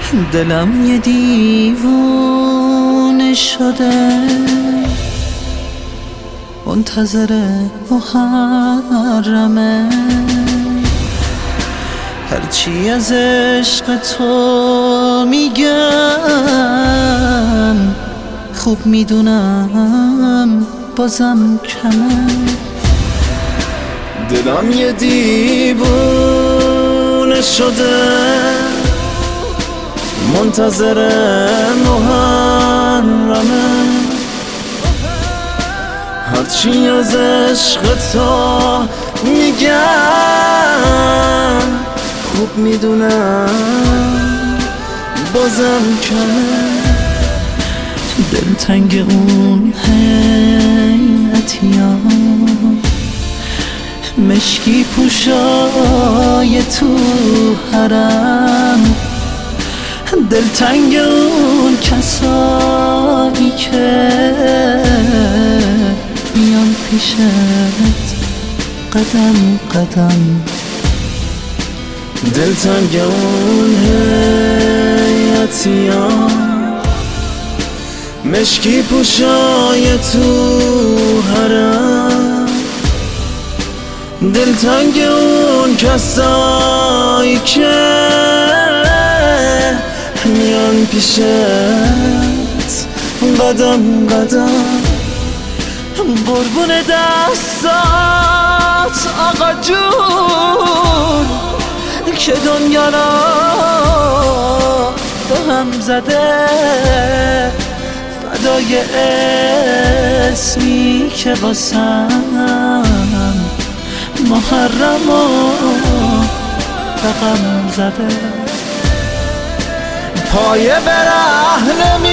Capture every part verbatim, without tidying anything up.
دلم یه دیوونه شده، منتظر محرمه. هرچی از عشق تو میگم خوب میدونم بازم کمه. دلم یه دیوونه شده، منتظر محرمه. هرچی از عشق تو میگم خوب میدونم بازم کمه. دلتنگ اون هیئتیام، مشکی پوشای تو حرم. دلتنگ اون کسایی که بیان پیشت قدم قدم. دلتنگ اون هیئتیام، مشکی پوشای تو حرم. دلتنگ اون کسایی که میان پیشت قدم قدم. قربون دستات آقا جون که دنیا را به هم زده، فدای اسمی که واسم محرم و رقم زده. پایه به ره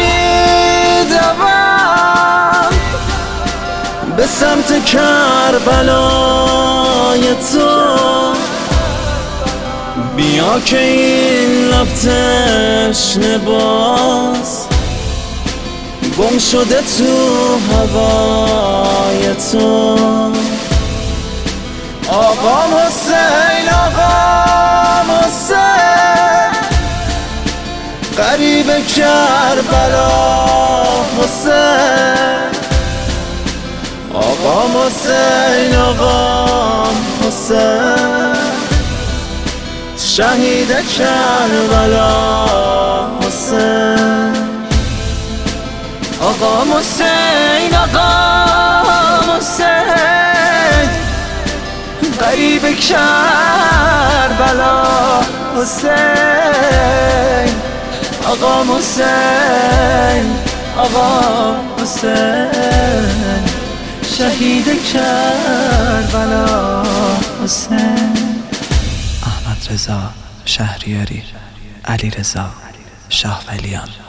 نمیدوم به سمت کربلای تو. بیا که این لب تشنه باز گم شده تو هوای تو. آقا حسین آقا حسین غریب کربلا حسین. آقا حسین آقا حسین شهید کربلا حسین. آقا حسین آقا حسین غریب کربلا حسین. آقا حسین آقا حسین شهید کربلا حسین. احمد رضا شهریاری، علی رضا شاه ولیان.